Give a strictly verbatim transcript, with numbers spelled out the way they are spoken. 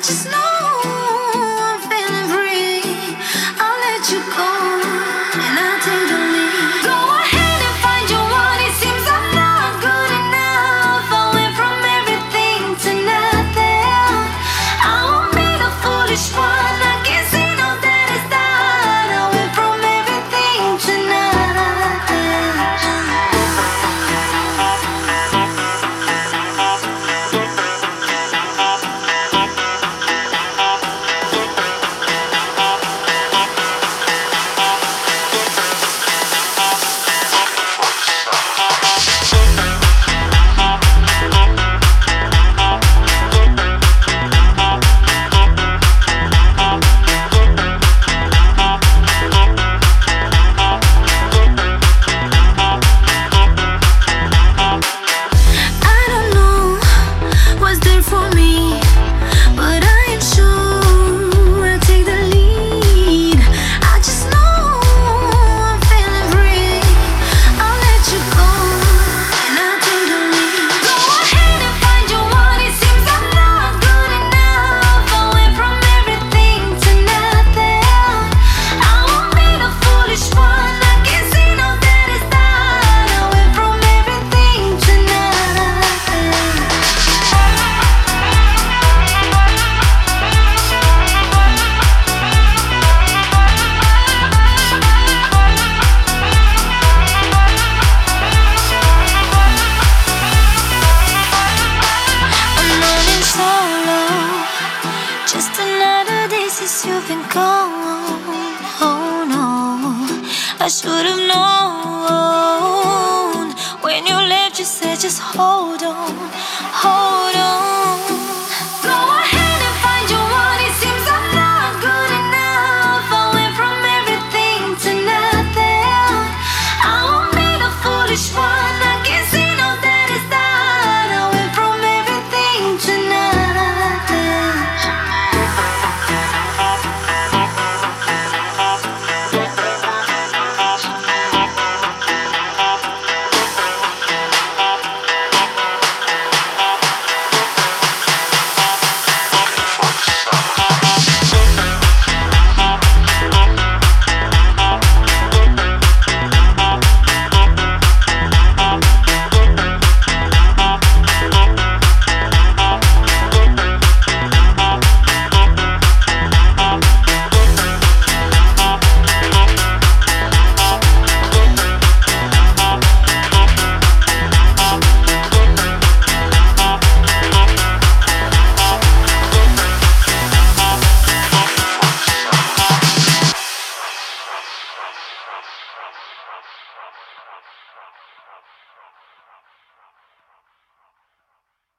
just know I'm feeling free. I'll let you go, and I'll take the lead. Go ahead and find your one. It seems I'm not good enough. I went from everything to nothing. I won't be the foolish one. I can't see no that it's done. I went from everything to nothing. I don't know what's there for me, but I am sure I take the lead. I just know I'm feeling free. I'll let you go, and I'll take the lead. Go ahead and find your one. It seems I'm not good enough. I went from everything to nothing. I won't be the foolish one. I can't see no that it's done. I went from everything to nothing. I'm running solo. Just another day since you've been gone. Oh no, I should have known. When you left, you said just hold on, hold on. Go ahead and find your one. It seems I'm not good enough. I went from everything to nothing. I won't be the foolish one. I can't see no that it's done. I went from everything to nothing.